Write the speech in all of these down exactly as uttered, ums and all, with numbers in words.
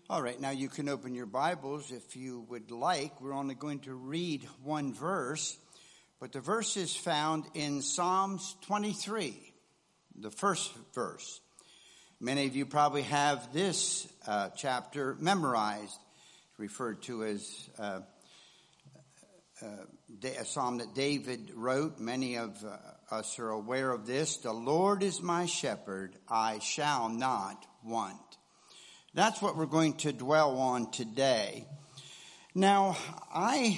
All right, now you can open your Bibles if you would like. We're only going to read one verse, but the verse is found in Psalms twenty-three, the first verse. Many of you probably have this uh, chapter memorized, referred to as uh, uh, a psalm that David wrote. Many of uh, us are aware of this. The Lord is my shepherd, I shall not want. That's what we're going to dwell on today. Now, I,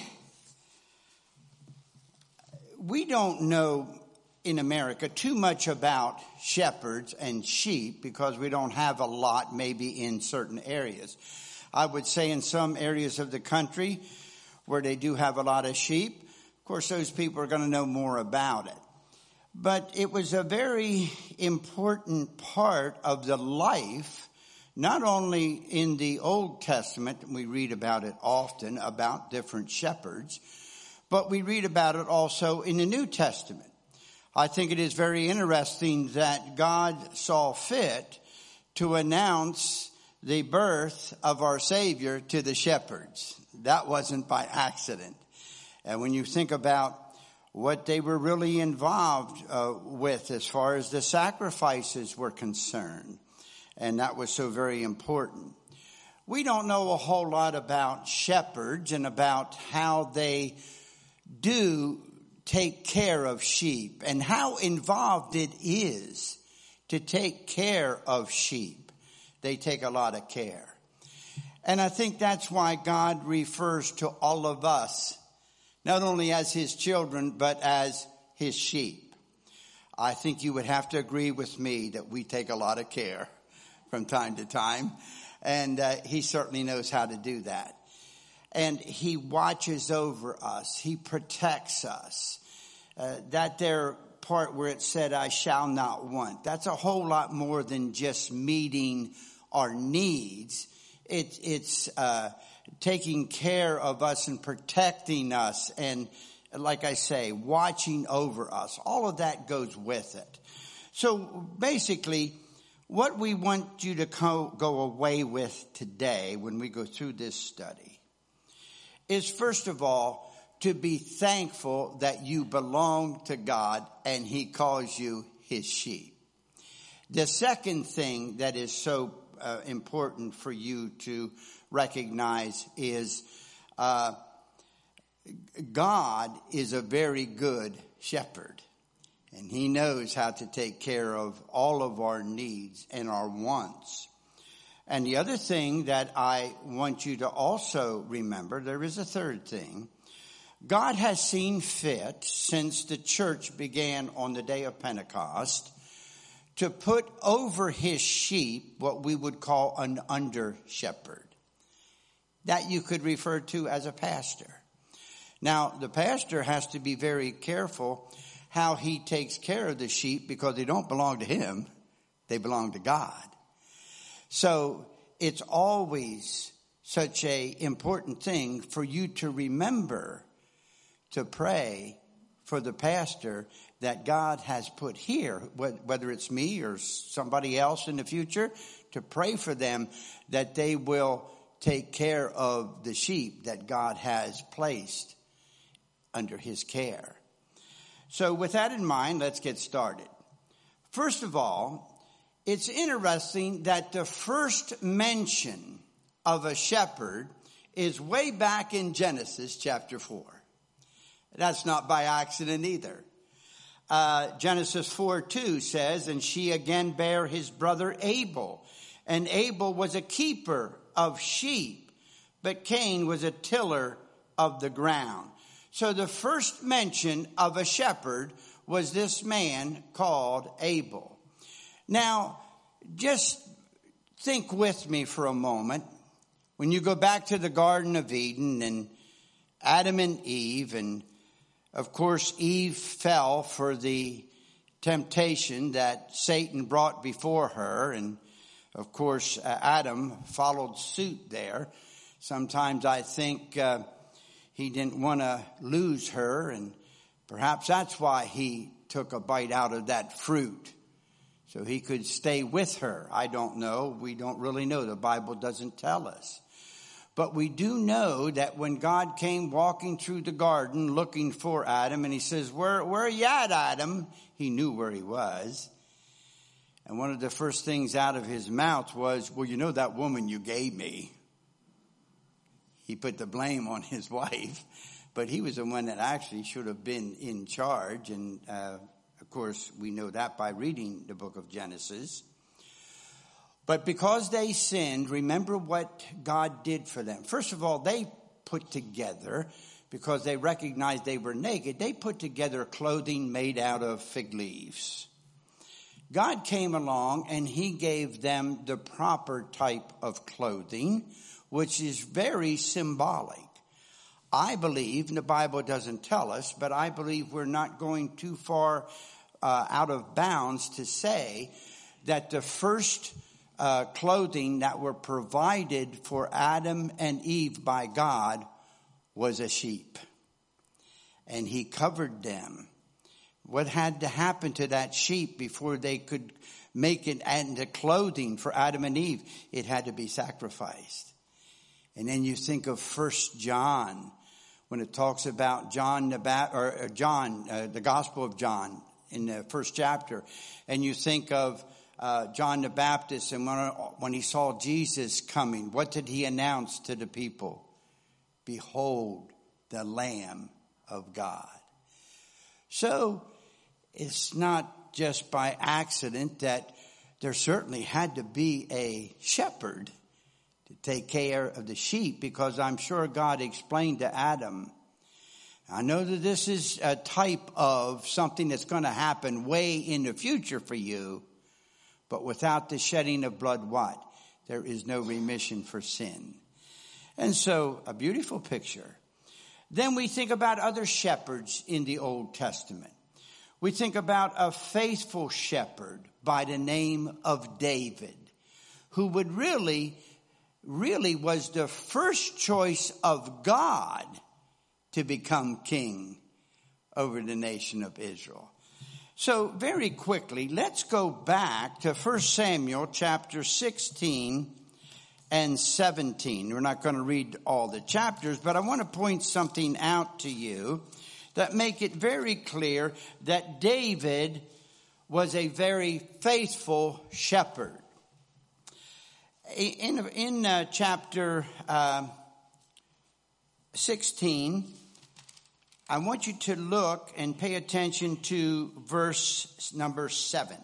we don't know in America too much about shepherds and sheep because we don't have a lot maybe in certain areas. I would say in some areas of the country where they do have a lot of sheep, of course those people are going to know more about it. But it was a very important part of the life, not only in the Old Testament, we read about it often, about different shepherds, but we read about it also in the New Testament. I think it is very interesting that God saw fit to announce the birth of our Savior to the shepherds. That wasn't by accident. And when you think about what they were really involved uh, with as far as the sacrifices were concerned, and that was so very important. We don't know a whole lot about shepherds and about how they do take care of sheep and how involved it is to take care of sheep. They take a lot of care. And I think that's why God refers to all of us, not only as his children, but as his sheep. I think you would have to agree with me that we take a lot of care from time to time, and uh, he certainly knows how to do that. And he watches over us. He protects us. Uh, that there part where it said, I shall not want, that's a whole lot more than just meeting our needs. It, it's uh, taking care of us and protecting us and, like I say, watching over us. All of that goes with it. So basically, what we want you to co- go away with today when we go through this study is, first of all, to be thankful that you belong to God and he calls you his sheep. The second thing that is so uh, important for you to recognize is uh, God is a very good shepherd. And he knows how to take care of all of our needs and our wants. And the other thing that I want you to also remember, there is a third thing. God has seen fit since the church began on the day of Pentecost to put over his sheep what we would call an under shepherd. That you could refer to as a pastor. Now, the pastor has to be very careful how he takes care of the sheep because they don't belong to him. They belong to God. So it's always such a important thing for you to remember to pray for the pastor that God has put here, whether it's me or somebody else in the future, to pray for them that they will take care of the sheep that God has placed under his care. So with that in mind, let's get started. First of all, it's interesting that the first mention of a shepherd is way back in Genesis chapter four. That's not by accident either. Uh, Genesis four two says, and she again bare his brother Abel. And Abel was a keeper of sheep, but Cain was a tiller of the ground. So the first mention of a shepherd was this man called Abel. Now, just think with me for a moment. When you go back to the Garden of Eden and Adam and Eve, and of course Eve fell for the temptation that Satan brought before her, and of course Adam followed suit there. Sometimes I think uh, he didn't want to lose her, and perhaps that's why he took a bite out of that fruit. so he could stay with her. I don't know. We don't really know. The Bible doesn't tell us. But we do know that when God came walking through the garden looking for Adam, and he says, where, where are you at, Adam? He knew where he was. And one of the first things out of his mouth was, well, you know that woman you gave me. He put the blame on his wife, but he was the one that actually should have been in charge. And, uh, of course, we know that by reading the book of Genesis. But because they sinned, remember what God did for them. First of all, they put together, because they recognized they were naked, they put together clothing made out of fig leaves. God came along and he gave them the proper type of clothing, which is very symbolic. I believe, and the Bible doesn't tell us, but I believe we're not going too far uh, out of bounds to say that the first Uh, clothing that were provided for Adam and Eve by God was a sheep. And he covered them. What had to happen to that sheep before they could make it into clothing for Adam and Eve? It had to be sacrificed. And then you think of First John, when it talks about John the ba- or John, uh, the Gospel of John in the first chapter, and you think of Uh, John the Baptist, and when, when he saw Jesus coming, what did he announce to the people? Behold, the Lamb of God. So it's not just by accident that there certainly had to be a shepherd to take care of the sheep, because I'm sure God explained to Adam, I know that this is a type of something that's going to happen way in the future for you. But without the shedding of blood, what? There is no remission for sin. And so, a beautiful picture. Then we think about other shepherds in the Old Testament. We think about a faithful shepherd by the name of David, who would really, really was the first choice of God to become king over the nation of Israel. So very quickly, let's go back to First Samuel chapter sixteen and seventeen. We're not going to read all the chapters, but I want to point something out to you that make it very clear that David was a very faithful shepherd. In, in uh, chapter uh, sixteen, I want you to look and pay attention to verse number seven.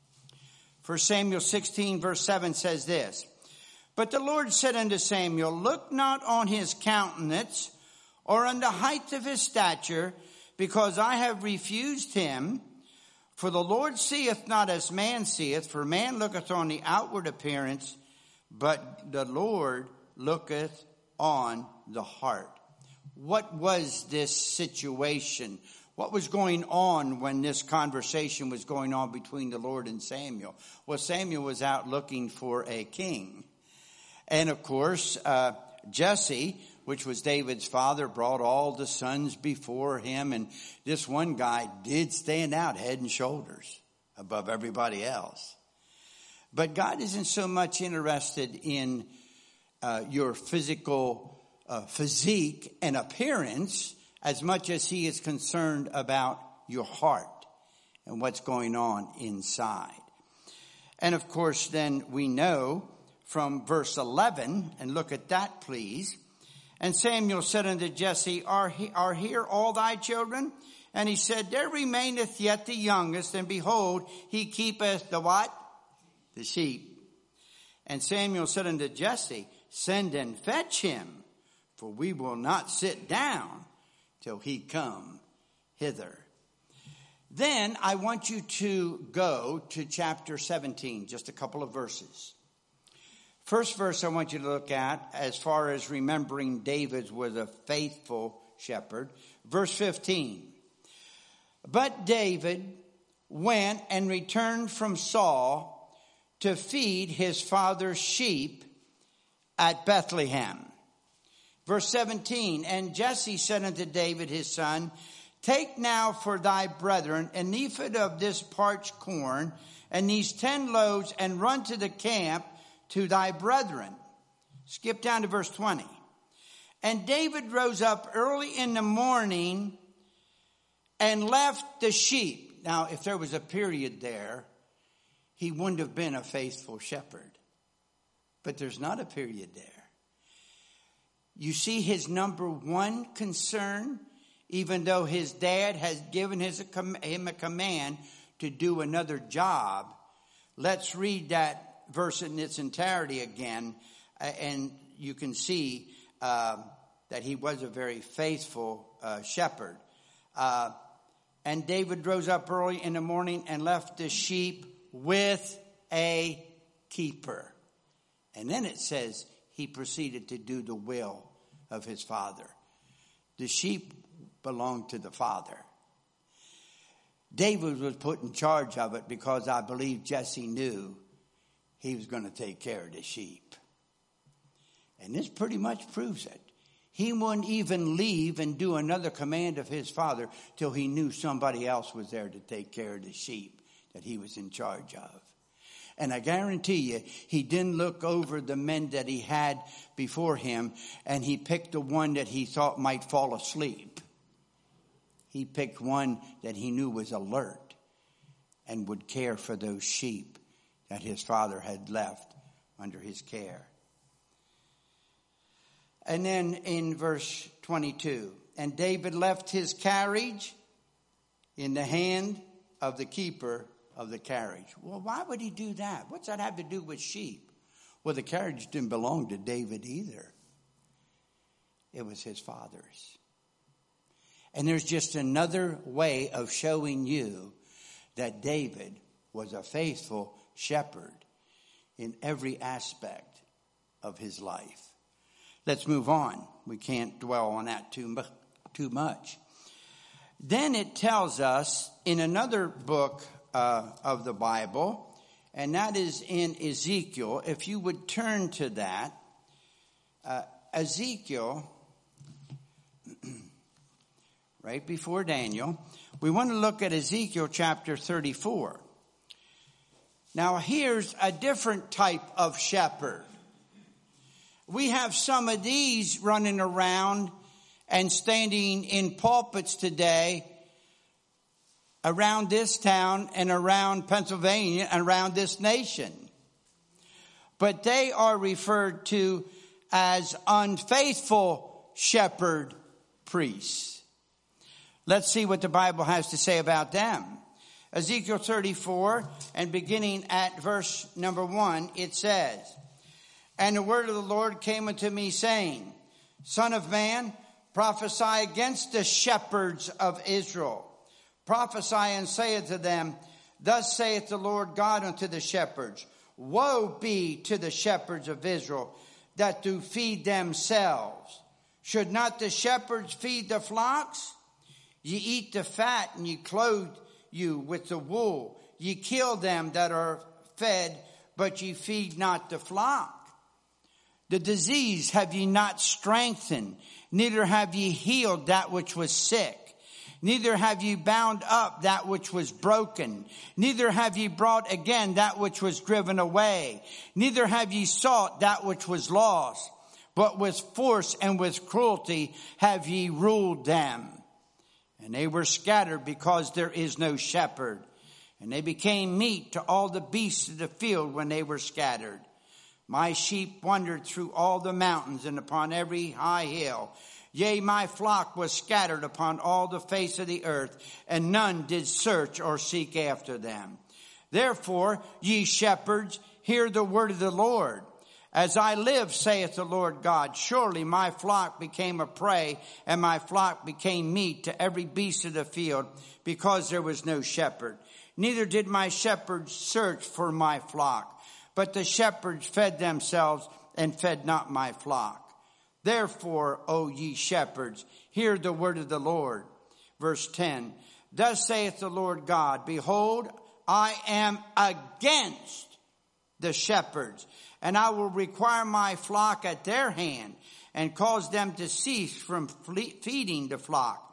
First Samuel sixteen verse seven says this. But the Lord said unto Samuel, look not on his countenance or on the height of his stature, because I have refused him. For the Lord seeth not as man seeth, for man looketh on the outward appearance, but the Lord looketh on the heart. What was this situation? What was going on when this conversation was going on between the Lord and Samuel? Well, Samuel was out looking for a king. And of course, uh, Jesse, which was David's father, brought all the sons before him. And this one guy did stand out head and shoulders above everybody else. But God isn't so much interested in uh, your physical Uh, physique and appearance as much as he is concerned about your heart and what's going on inside. And of course, then we know from verse eleven, and look at that, please. And Samuel said unto Jesse, are, he, are here all thy children? And he said, there remaineth yet the youngest, and behold, he keepeth the what? The sheep. And Samuel said unto Jesse, send and fetch him, for we will not sit down till he come hither. Then I want you to go to chapter seventeen, just a couple of verses. First verse I want you to look at, as far as remembering David was a faithful shepherd. Verse fifteen. But David went and returned from Saul to feed his father's sheep at Bethlehem. Verse seventeen, and Jesse said unto David his son, take now for thy brethren an ephah of this parched corn, and these ten loaves, and run to the camp to thy brethren. Skip down to verse twenty. And David rose up early in the morning and left the sheep. Now, if there was a period there, he wouldn't have been a faithful shepherd. But there's not a period there. You see his number one concern, even though his dad has given his, him a command to do another job. Let's read that verse in its entirety again, and you can see uh, that he was a very faithful uh, shepherd. Uh, and David rose up early in the morning and left the sheep with a keeper. And then it says he proceeded to do the will of his father. The sheep belonged to the father. David was put in charge of it because I believe Jesse knew he was going to take care of the sheep. And this pretty much proves it. He wouldn't even leave and do another command of his father till he knew somebody else was there to take care of the sheep that he was in charge of. And I guarantee you, he didn't look over the men that he had before him and he picked the one that he thought might fall asleep. He picked one that he knew was alert and would care for those sheep that his father had left under his care. And then in verse twenty-two, and David left his carriage in the hand of the keeper of the carriage. Well, why would he do that? What's that have to do with sheep? Well, the carriage didn't belong to David either. It was his father's. And there's just another way of showing you that David was a faithful shepherd in every aspect of his life. Let's move on. We can't dwell on that too, too much. Then it tells us in another book uh, of the Bible, and that is in Ezekiel. If you would turn to that, uh, Ezekiel, right before Daniel, we want to look at Ezekiel chapter thirty-four. Now here's a different type of shepherd. We have some of these running around and standing in pulpits today around this town and around Pennsylvania and around this nation. But they are referred to as unfaithful shepherd priests. Let's see what the Bible has to say about them. Ezekiel thirty-four, and beginning at verse number one, it says, and the word of the Lord came unto me, saying, Son of man, prophesy against the shepherds of Israel. Prophesy and say unto them, Thus saith the Lord God unto the shepherds, Woe be to the shepherds of Israel that do feed themselves. Should not the shepherds feed the flocks? Ye eat the fat, and ye clothe you with the wool. Ye kill them that are fed, but ye feed not the flock. The disease have ye not strengthened, neither have ye healed that which was sick. Neither have ye bound up that which was broken. Neither have ye brought again that which was driven away. Neither have ye sought that which was lost. But with force and with cruelty have ye ruled them. And they were scattered because there is no shepherd. And they became meat to all the beasts of the field when they were scattered. My sheep wandered through all the mountains and upon every high hill. Yea, my flock was scattered upon all the face of the earth, and none did search or seek after them. Therefore, ye shepherds, hear the word of the Lord. As I live, saith the Lord God, surely my flock became a prey, and my flock became meat to every beast of the field, because there was no shepherd. Neither did my shepherds search for my flock. But the shepherds fed themselves and fed not my flock. Therefore, O ye shepherds, hear the word of the Lord. Verse ten, Thus saith the Lord God, Behold, I am against the shepherds, and I will require my flock at their hand, and cause them to cease from feeding the flock.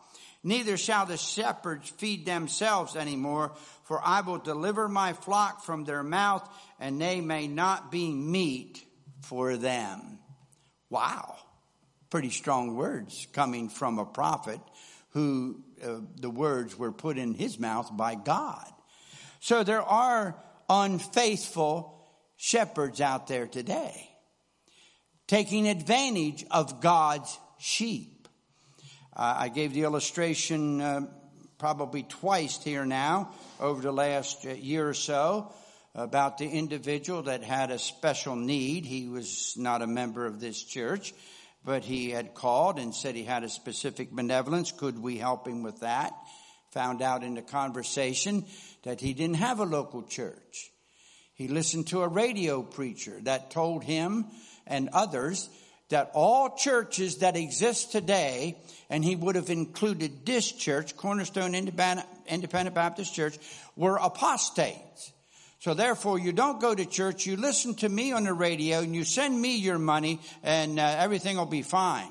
Neither shall the shepherds feed themselves anymore, for I will deliver my flock from their mouth, and they may not be meat for them. Wow. Pretty strong words coming from a prophet who uh, the words were put in his mouth by God. So there are unfaithful shepherds out there today, taking advantage of God's sheep. Uh, I gave the illustration uh, probably twice here now over the last year or so about the individual that had a special need. He was not a member of this church, but he had called and said he had a specific benevolence. Could we help him with that? Found out in the conversation that he didn't have a local church. He listened to a radio preacher that told him and others that all churches that exist today, and he would have included this church, Cornerstone Independent, Independent Baptist Church, were apostates. So therefore, you don't go to church, you listen to me on the radio, and you send me your money, and uh, everything will be fine.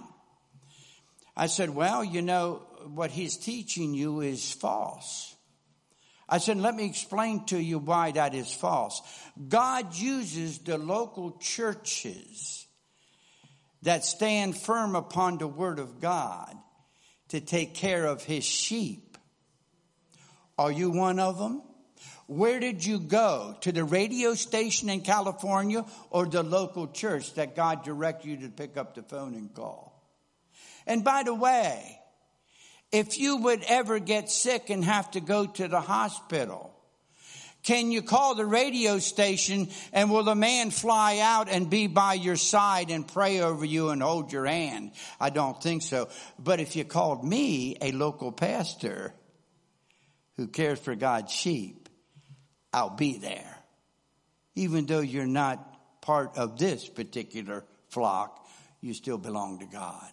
I said, well, you know, what he's teaching you is false. I said, let me explain to you why that is false. God uses the local churches that stand firm upon the word of God to take care of his sheep. Are you one of them? Where did you go? To the radio station in California or the local church that God directed you to pick up the phone and call? And by the way, if you would ever get sick and have to go to the hospital, can you call the radio station and will the man fly out and be by your side and pray over you and hold your hand? I don't think so. But if you called me, a local pastor who cares for God's sheep, I'll be there. Even though you're not part of this particular flock, you still belong to God.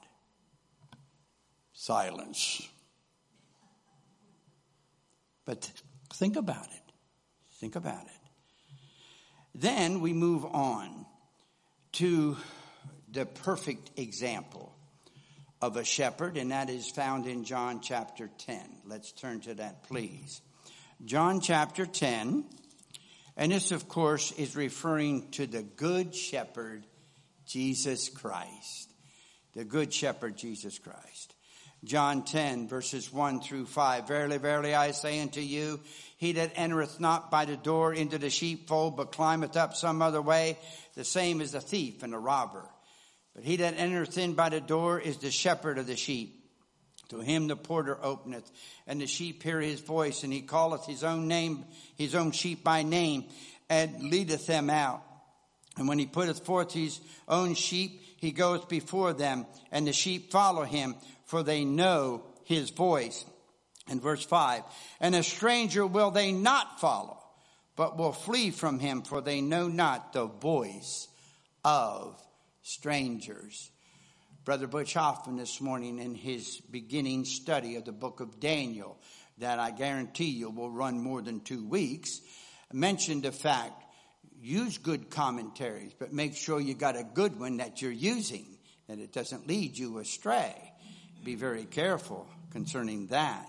Silence. But think about it. Think about it. Then we move on to the perfect example of a shepherd, and that is found in John chapter ten. Let's turn to that, please. John chapter ten, and this, of course, is referring to the good shepherd, Jesus Christ. The good shepherd, Jesus Christ. John ten, verses one through five. Verily, verily, I say unto you, he that entereth not by the door into the sheepfold, but climbeth up some other way, the same is a thief and a robber. But he that entereth in by the door is the shepherd of the sheep. To him the porter openeth, and the sheep hear his voice, and he calleth his own name, his own sheep by name, and leadeth them out. And when he putteth forth his own sheep, he goeth before them, and the sheep follow him, for they know his voice. And verse five, and a stranger will they not follow, but will flee from him, for they know not the voice of strangers. Brother Butch Hoffman this morning in his beginning study of the book of Daniel, that I guarantee you will run more than two weeks, mentioned the fact, use good commentaries, but make sure you got a good one that you're using, that it doesn't lead you astray. Be very careful concerning that.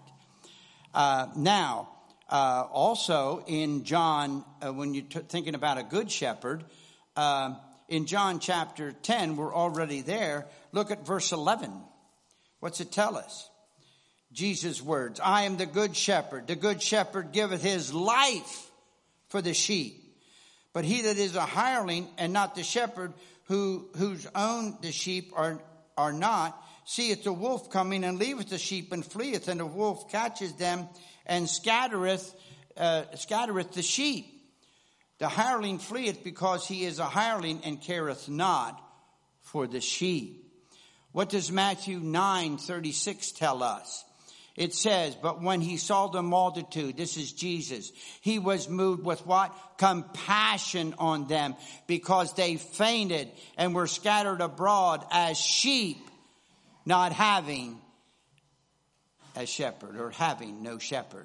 Uh, now, uh, also in John, uh, when you're t- thinking about a good shepherd, uh, in John chapter ten, we're already there. Look at verse eleven. What's it tell us? Jesus' words, I am the good shepherd. The good shepherd giveth his life for the sheep. But he that is a hireling and not the shepherd, who whose own the sheep are, are not, seeth the wolf coming and leaveth the sheep and fleeth, and the wolf catches them and scattereth, uh, scattereth the sheep. The hireling fleeth because he is a hireling and careth not for the sheep. What does Matthew nine thirty-six tell us? It says, but when he saw the multitude, this is Jesus, he was moved with what? Compassion on them, because they fainted and were scattered abroad as sheep, not having a shepherd, or having no shepherd.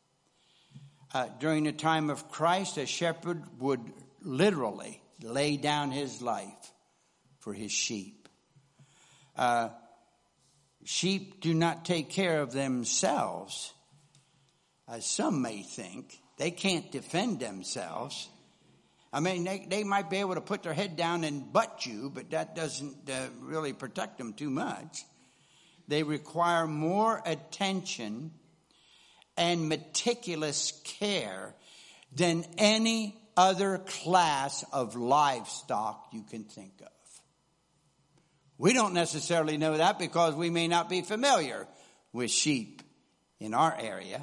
Uh, during the time of Christ, a shepherd would literally lay down his life for his sheep. Uh, Sheep do not take care of themselves, as some may think. They can't defend themselves. I mean, they, they might be able to put their head down and butt you, but that doesn't uh, really protect them too much. They require more attention and meticulous care than any other class of livestock you can think of. We don't necessarily know that because we may not be familiar with sheep in our area.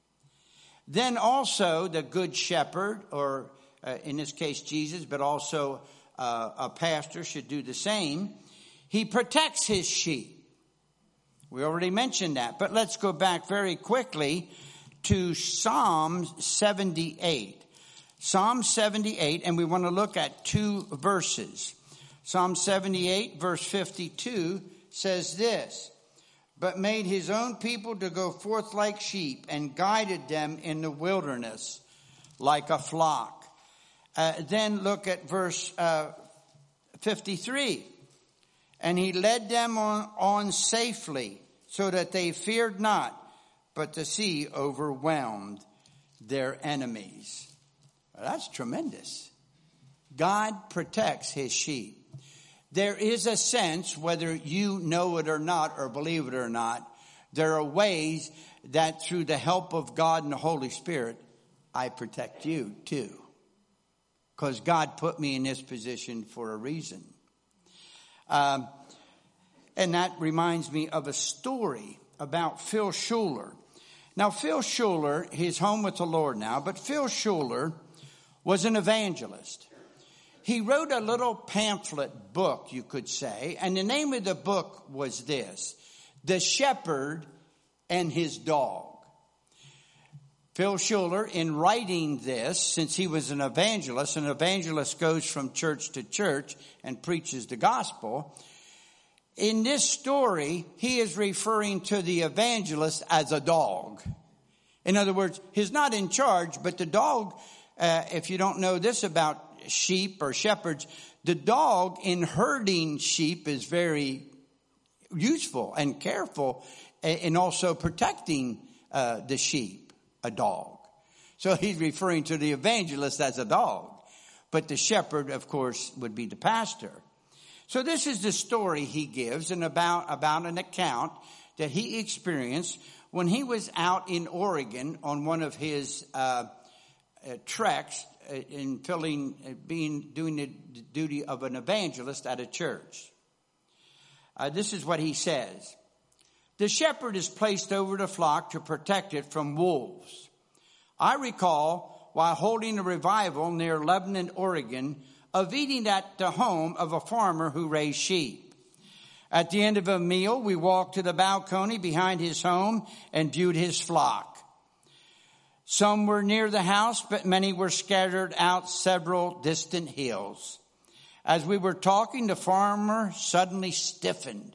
Then also the good shepherd, or uh, in this case Jesus, but also uh, a pastor should do the same. He protects his sheep. We already mentioned that, but let's go back very quickly to Psalm seventy-eight. Psalm seventy-eight, and we want to look at two verses. Psalm seventy-eight, verse fifty-two says this, "But made his own people to go forth like sheep, and guided them in the wilderness like a flock." Uh, then look at verse uh, fifty-three. "And he led them on, on safely, so that they feared not, but the sea overwhelmed their enemies." Well, that's tremendous. God protects his sheep. There is a sense, whether you know it or not, or believe it or not, there are ways that through the help of God and the Holy Spirit, I protect you too. Because God put me in this position for a reason. Um, and that reminds me of a story about Phil Schuler. Now, Phil Schuler, he's home with the Lord now, but Phil Schuler was an evangelist. He wrote a little pamphlet book, you could say, and the name of the book was this, The Shepherd and His Dog. Phil Schuler, in writing this, since he was an evangelist, an evangelist goes from church to church and preaches the gospel. In this story, he is referring to the evangelist as a dog. In other words, he's not in charge, but the dog, uh, if you don't know this about sheep or shepherds, the dog in herding sheep is very useful and careful, and also protecting uh, the sheep, a dog. So he's referring to the evangelist as a dog, but the shepherd, of course, would be the pastor. So this is the story he gives, and about about an account that he experienced when he was out in Oregon on one of his uh, uh, treks in filling, uh, being doing the duty of an evangelist at a church. Uh, this is what he says. "The shepherd is placed over the flock to protect it from wolves. I recall, while holding a revival near Lebanon, Oregon, of eating at the home of a farmer who raised sheep. At the end of a meal, we walked to the balcony behind his home and viewed his flock. Some were near the house, but many were scattered out several distant hills. As we were talking, the farmer suddenly stiffened.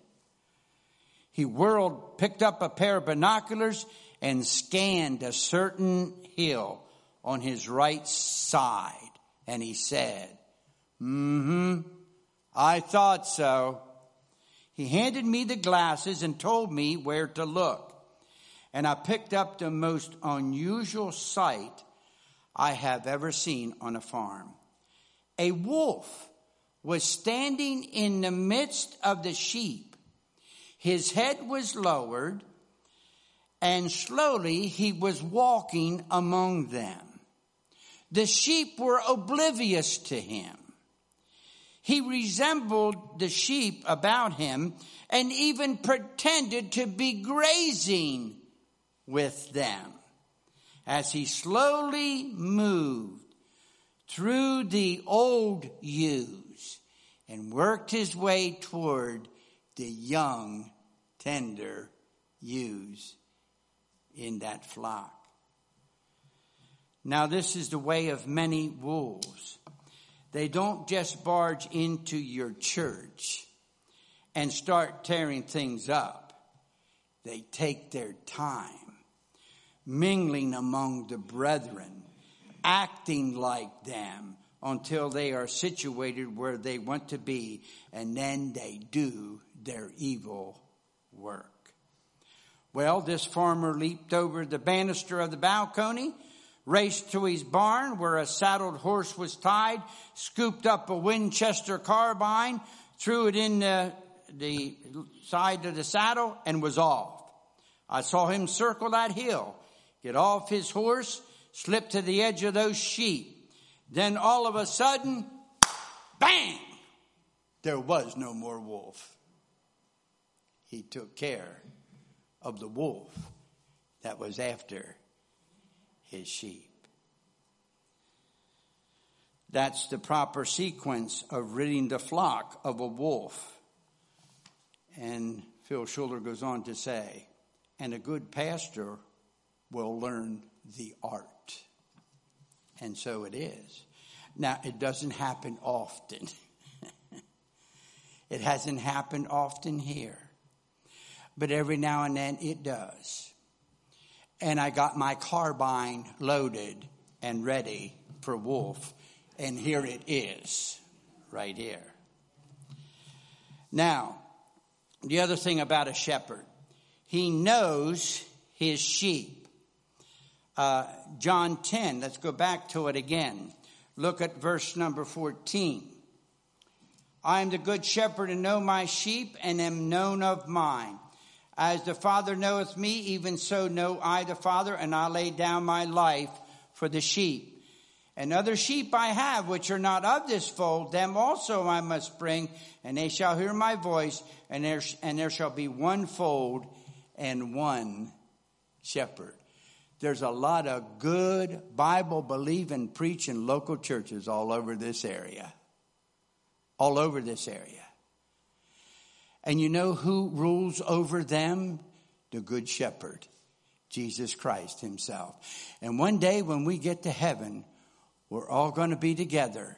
He whirled, picked up a pair of binoculars, and scanned a certain hill on his right side. And he said, mm-hmm, I thought so. He handed me the glasses and told me where to look. And I picked up the most unusual sight I have ever seen on a farm. A wolf was standing in the midst of the sheep. His head was lowered, and slowly he was walking among them. The sheep were oblivious to him. He resembled the sheep about him and even pretended to be grazing with them as he slowly moved through the old ewes and worked his way toward the young, tender ewes in that flock. Now, this is the way of many wolves. They don't just barge into your church and start tearing things up. They take their time, mingling among the brethren, acting like them until they are situated where they want to be, and then they do their evil work. Well, this farmer leaped over the banister of the balcony, raced to his barn where a saddled horse was tied, scooped up a Winchester carbine, threw it in the, the side of the saddle, and was off. I saw him circle that hill, get off his horse, slip to the edge of those sheep. Then all of a sudden, bang! There was no more wolf. He took care of the wolf that was after his sheep. That's the proper sequence of ridding the flock of a wolf. And Phil Schuller goes on to say, and a good pastor will learn the art. And so it is. Now, it doesn't happen often. It hasn't happened often here. But every now and then it does. And I got my carbine loaded and ready for wolf. And here it is, right here. Now, the other thing about a shepherd, he knows his sheep. Uh, John ten, let's go back to it again. Look at verse number fourteen. I am the good shepherd and know my sheep and am known of mine. As the Father knoweth me, even so know I the Father, and I lay down my life for the sheep. And other sheep I have, which are not of this fold, them also I must bring, and they shall hear my voice, and there, and there shall be one fold and one shepherd. There's a lot of good Bible-believing, preaching local churches all over this area. All over this area. And you know who rules over them? The Good Shepherd, Jesus Christ himself. And one day when we get to heaven, we're all going to be together.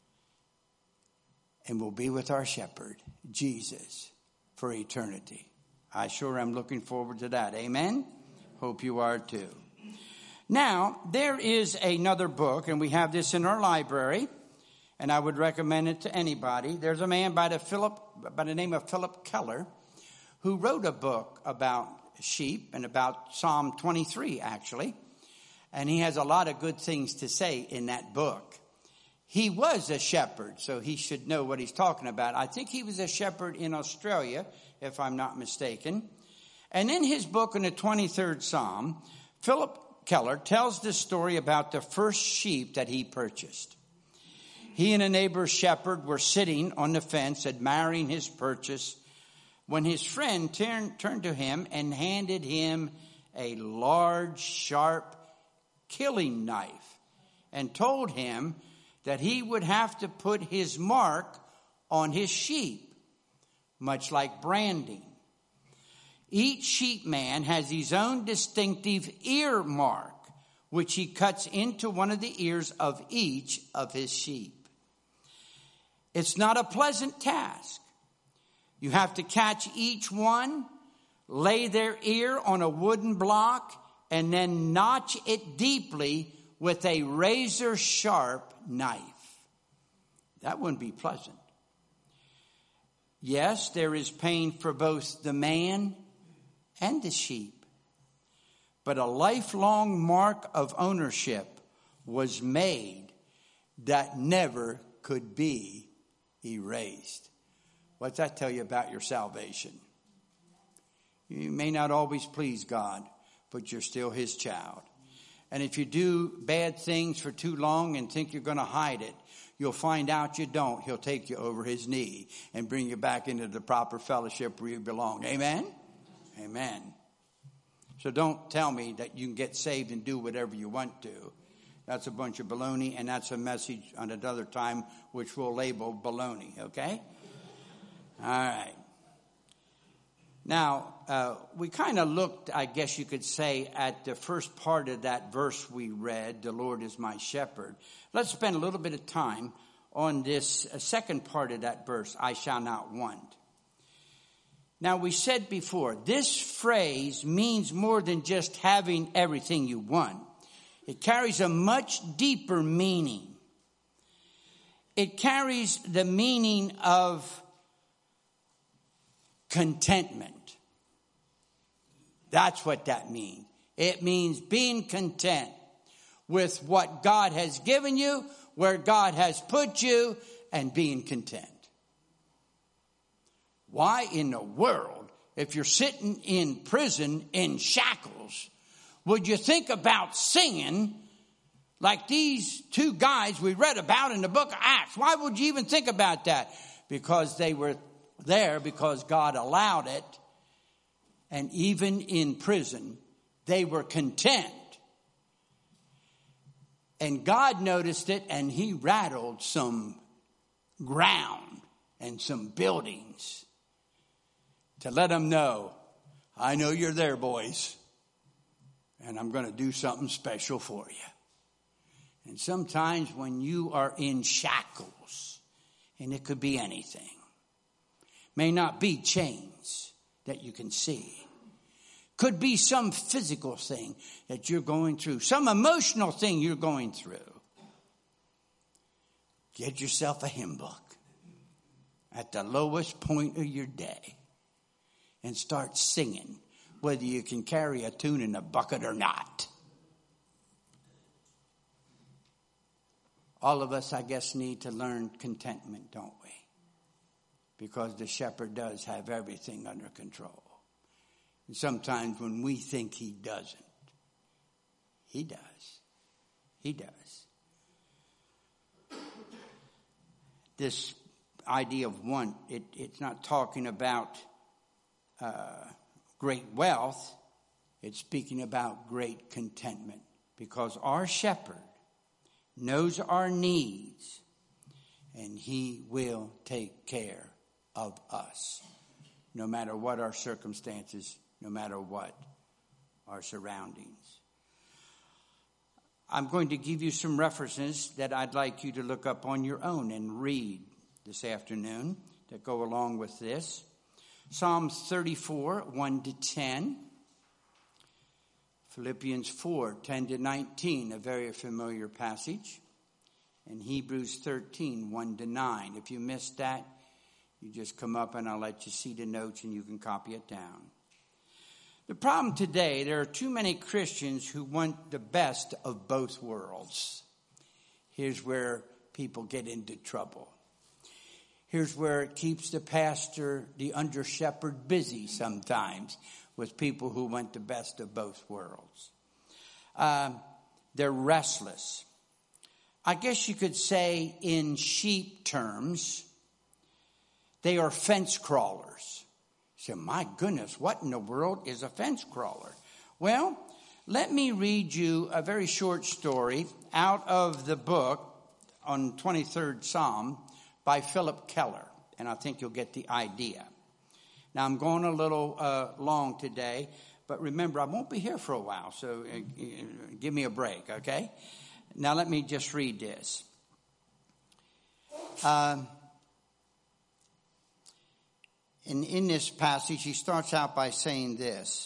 And we'll be with our shepherd, Jesus, for eternity. I sure am looking forward to that. Amen? Hope you are too. Now, there is another book, and we have this in our library, and I would recommend it to anybody. There's a man by the, Philip, by the name of Philip Keller who wrote a book about sheep and about Psalm twenty-three, actually. And he has a lot of good things to say in that book. He was a shepherd, so he should know what he's talking about. I think he was a shepherd in Australia, if I'm not mistaken. And in his book, in the twenty-third Psalm, Philip Keller tells this story about the first sheep that he purchased. He and a neighbor's shepherd were sitting on the fence admiring his purchase when his friend turned, turned to him and handed him a large, sharp killing knife and told him that he would have to put his mark on his sheep, much like branding. Each sheep man has his own distinctive ear mark, which he cuts into one of the ears of each of his sheep. It's not a pleasant task. You have to catch each one, lay their ear on a wooden block, and then notch it deeply with a razor-sharp knife. That wouldn't be pleasant. Yes, there is pain for both the man and the sheep. But a lifelong mark of ownership was made that never could be erased. What's that tell you about your salvation? You may not always please God, but you're still his child. And if you do bad things for too long and think you're going to hide it, you'll find out you don't. He'll take you over his knee and bring you back into the proper fellowship where you belong. Amen? Amen. So don't tell me that you can get saved and do whatever you want to. That's a bunch of baloney, and that's a message on another time which we'll label baloney, okay? All right. Now, uh, we kind of looked, I guess you could say, at the first part of that verse we read, the Lord is my shepherd. Let's spend a little bit of time on this uh, second part of that verse, I shall not want. Now, we said before, this phrase means more than just having everything you want. It carries a much deeper meaning. It carries the meaning of contentment. That's what that means. It means being content with what God has given you, where God has put you, and being content. Why in the world, if you're sitting in prison in shackles, would you think about singing like these two guys we read about in the book of Acts? Why would you even think about that? Because they were there because God allowed it. And even in prison, they were content. And God noticed it, and he rattled some ground and some buildings to let them know, I know you're there, boys, and I'm going to do something special for you. And sometimes when you are in shackles, and it could be anything, may not be chains that you can see. Could be some physical thing that you're going through, some emotional thing you're going through. Get yourself a hymn book at the lowest point of your day and start singing, whether you can carry a tune in a bucket or not. All of us, I guess, need to learn contentment, don't we? Because the shepherd does have everything under control. And sometimes when we think he doesn't, he does. He does. This idea of want, it, it's not talking about uh, great wealth. It's speaking about great contentment. Because our shepherd knows our needs, and he will take care of us, no matter what our circumstances, no matter what our surroundings. I'm going to give you some references that I'd like you to look up on your own and read this afternoon that go along with this. Psalms thirty-four, one to ten. Philippians four, ten to nineteen, a very familiar passage. And Hebrews thirteen, one to nine. If you missed that, you just come up and I'll let you see the notes and you can copy it down. The problem today, there are too many Christians who want the best of both worlds. Here's where people get into trouble. Here's where it keeps the pastor, the under shepherd, busy sometimes with people who want the best of both worlds. Uh, they're restless. I guess you could say in sheep terms, they are fence crawlers. You say, my goodness, what in the world is a fence crawler? Well, let me read you a very short story out of the book on twenty-third Psalm by Philip Keller, and I think you'll get the idea. Now, I'm going a little uh, long today, but remember, I won't be here for a while, so uh, give me a break, okay? Now, let me just read this. Um, and in this passage, he starts out by saying this.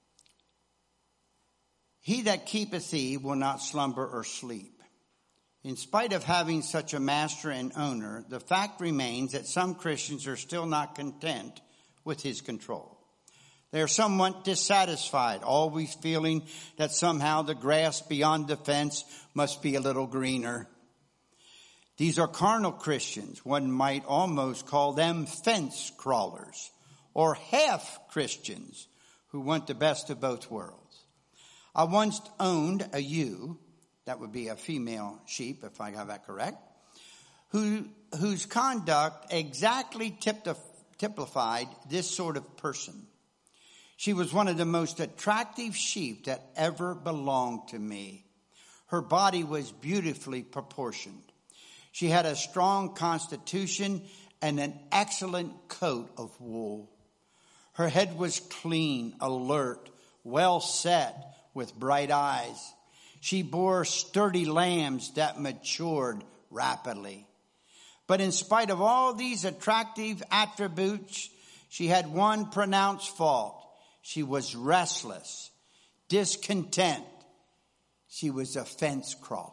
He that keepeth thee will not slumber or sleep. In spite of having such a master and owner, the fact remains that some Christians are still not content with his control. They are somewhat dissatisfied, always feeling that somehow the grass beyond the fence must be a little greener. These are carnal Christians. One might almost call them fence crawlers or half Christians who want the best of both worlds. I once owned a ewe, that would be a female sheep if I have that correct, who whose conduct exactly typified this sort of person. She was one of the most attractive sheep that ever belonged to me. Her body was beautifully proportioned. She had a strong constitution and an excellent coat of wool. Her head was clean, alert, well set, with bright eyes. She bore sturdy lambs that matured rapidly. But in spite of all these attractive attributes, she had one pronounced fault. She was restless, discontent. She was a fence crawler.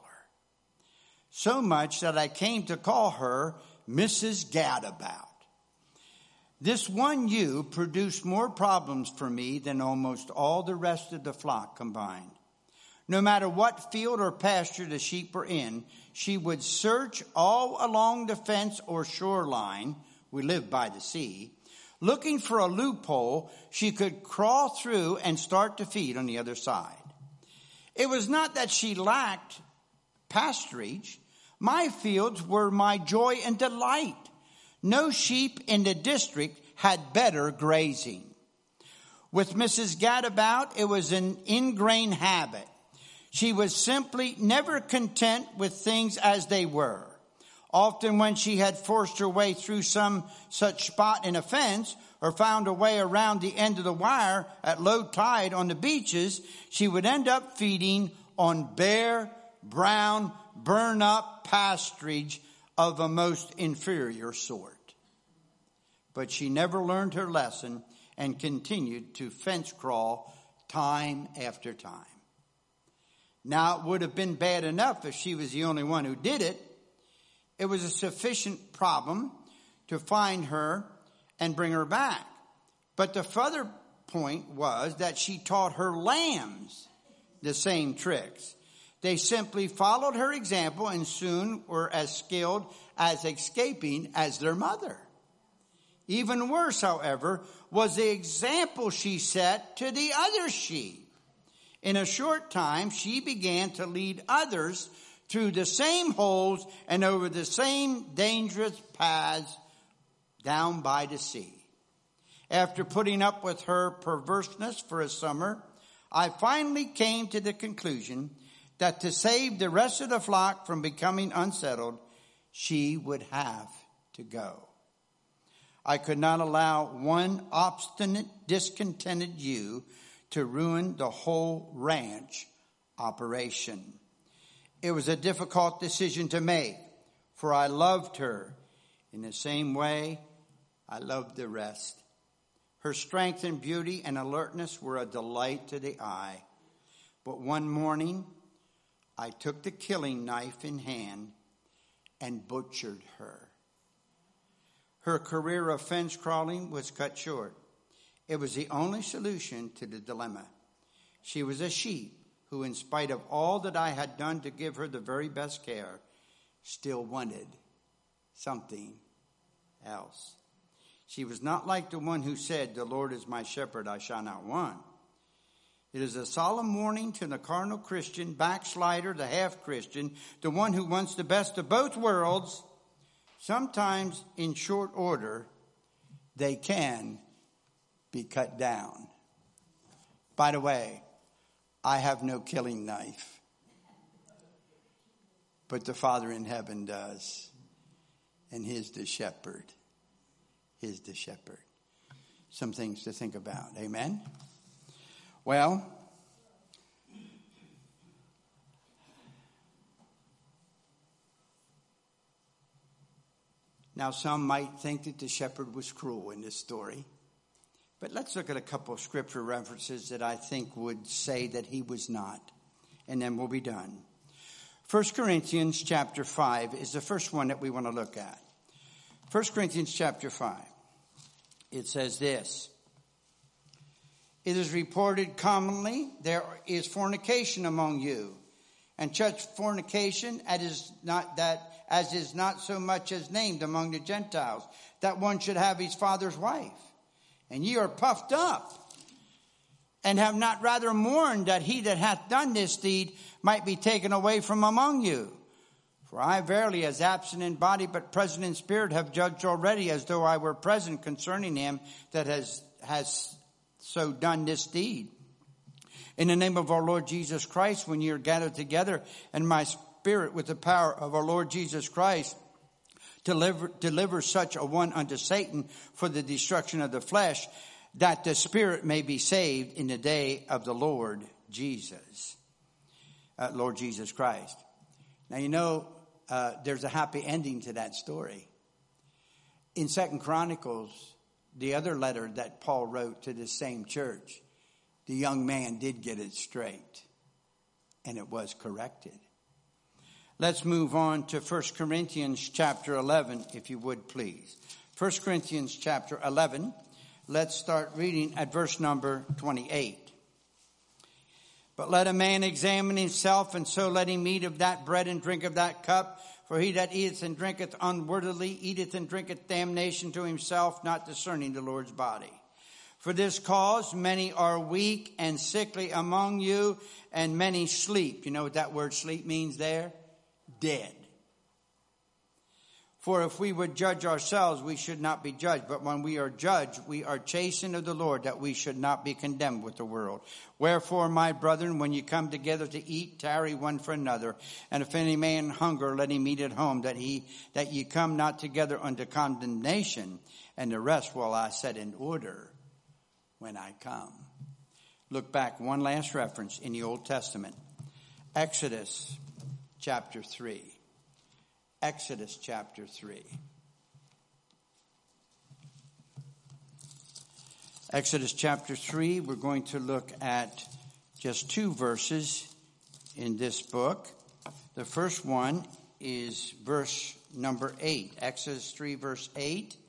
So much that I came to call her Missus Gadabout. This one ewe produced more problems for me than almost all the rest of the flock combined. No matter what field or pasture the sheep were in, she would search all along the fence or shoreline. We live by the sea. Looking for a loophole she could crawl through and start to feed on the other side. It was not that she lacked pasturage. My fields were my joy and delight. No sheep in the district had better grazing. With Missus Gadabout, it was an ingrained habit. She was simply never content with things as they were. Often when she had forced her way through some such spot in a fence or found a way around the end of the wire at low tide on the beaches, she would end up feeding on bare, brown, burn-up pasturage of a most inferior sort. But she never learned her lesson and continued to fence crawl time after time. Now, it would have been bad enough if she was the only one who did it. It was a sufficient problem to find her and bring her back. But the further point was that she taught her lambs the same tricks. They simply followed her example and soon were as skilled as escaping as their mother. Even worse, however, was the example she set to the other sheep. In a short time, she began to lead others through the same holes and over the same dangerous paths down by the sea. After putting up with her perverseness for a summer, I finally came to the conclusion that to save the rest of the flock from becoming unsettled, she would have to go. I could not allow one obstinate, discontented ewe to ruin the whole ranch operation. It was a difficult decision to make, for I loved her in the same way I loved the rest. Her strength and beauty and alertness were a delight to the eye. But one morning, I took the killing knife in hand and butchered her. Her career of fence crawling was cut short. It was the only solution to the dilemma. She was a sheep who, in spite of all that I had done to give her the very best care, still wanted something else. She was not like the one who said, "The Lord is my shepherd, I shall not want." It is a solemn warning to the carnal Christian, backslider, the half-Christian, the one who wants the best of both worlds. Sometimes, in short order, they can be cut down. By the way, I have no killing knife, but the Father in heaven does, and He's the shepherd. He's the shepherd. Some things to think about. Amen? Well, now some might think that the shepherd was cruel in this story. But let's look at a couple of scripture references that I think would say that he was not. And then we'll be done. First Corinthians chapter five is the first one that we want to look at. First Corinthians chapter five. It says this. It is reported commonly there is fornication among you, and such fornication as is not that as is not so much as named among the Gentiles, that one should have his father's wife. And ye are puffed up, and have not rather mourned that he that hath done this deed might be taken away from among you. For I verily, as absent in body but present in spirit, have judged already, as though I were present, concerning him that has has so done this deed. In the name of our Lord Jesus Christ, when ye are gathered together, and my spirit with the power of our Lord Jesus Christ, Deliver, deliver such a one unto Satan for the destruction of the flesh, that the spirit may be saved in the day of the Lord Jesus, uh, Lord Jesus Christ. Now, you know, uh, there's a happy ending to that story. In Second Chronicles, the other letter that Paul wrote to the same church, the young man did get it straight, and it was corrected. Let's move on to First Corinthians chapter eleven, if you would please. First Corinthians chapter eleven. Let's start reading at verse number twenty-eight. But let a man examine himself, and so let him eat of that bread and drink of that cup. For he that eateth and drinketh unworthily eateth and drinketh damnation to himself, not discerning the Lord's body. For this cause many are weak and sickly among you, and many sleep. You know what that word sleep means there? Dead. For if we would judge ourselves, we should not be judged. But when we are judged, we are chastened of the Lord, that we should not be condemned with the world. Wherefore, my brethren, when you come together to eat, tarry one for another. And if any man hunger, let him eat at home, that he that ye come not together unto condemnation. And the rest will I set in order when I come. Look back, one last reference in the Old Testament. Exodus chapter three. Exodus chapter three. Exodus chapter three, we're going to look at just two verses in this book. The first one is verse number eight. Exodus three, verse eight.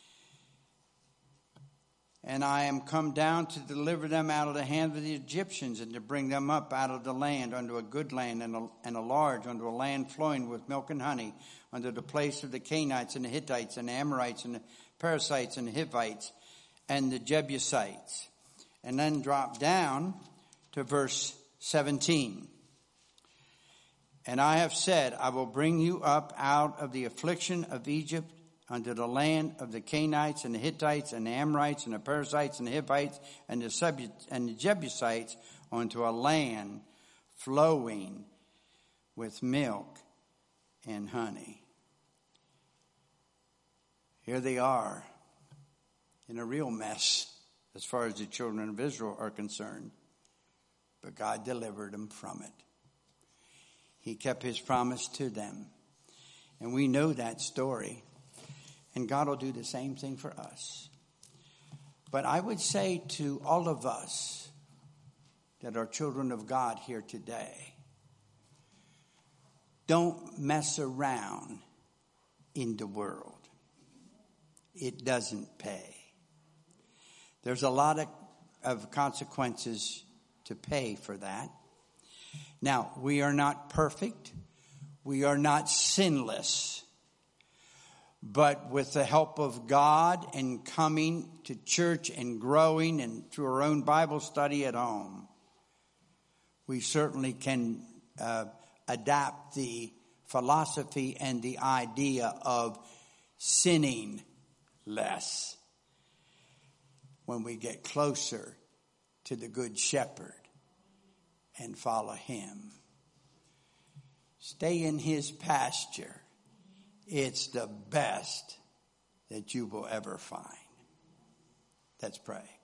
And I am come down to deliver them out of the hand of the Egyptians, and to bring them up out of the land unto a good land, and a, and a large, unto a land flowing with milk and honey, unto the place of the Canaanites and the Hittites and the Amorites and the Perizzites and the Hivites and the Jebusites. And then drop down to verse seventeen. And I have said, I will bring you up out of the affliction of Egypt, unto the land of the Canaanites and the Hittites and the Amorites and the Perizzites and the Hivites and the, and the Jebusites, unto a land flowing with milk and honey. Here they are in a real mess as far as the children of Israel are concerned. But God delivered them from it. He kept his promise to them. And we know that story. And God will do the same thing for us. But I would say to all of us that are children of God here today, don't mess around in the world. It doesn't pay. There's a lot of, of consequences to pay for that. Now, we are not perfect. We are not sinless. But with the help of God and coming to church and growing and through our own Bible study at home, we certainly can uh, adapt the philosophy and the idea of sinning less when we get closer to the Good Shepherd and follow him. Stay in his pasture. It's the best that you will ever find. Let's pray.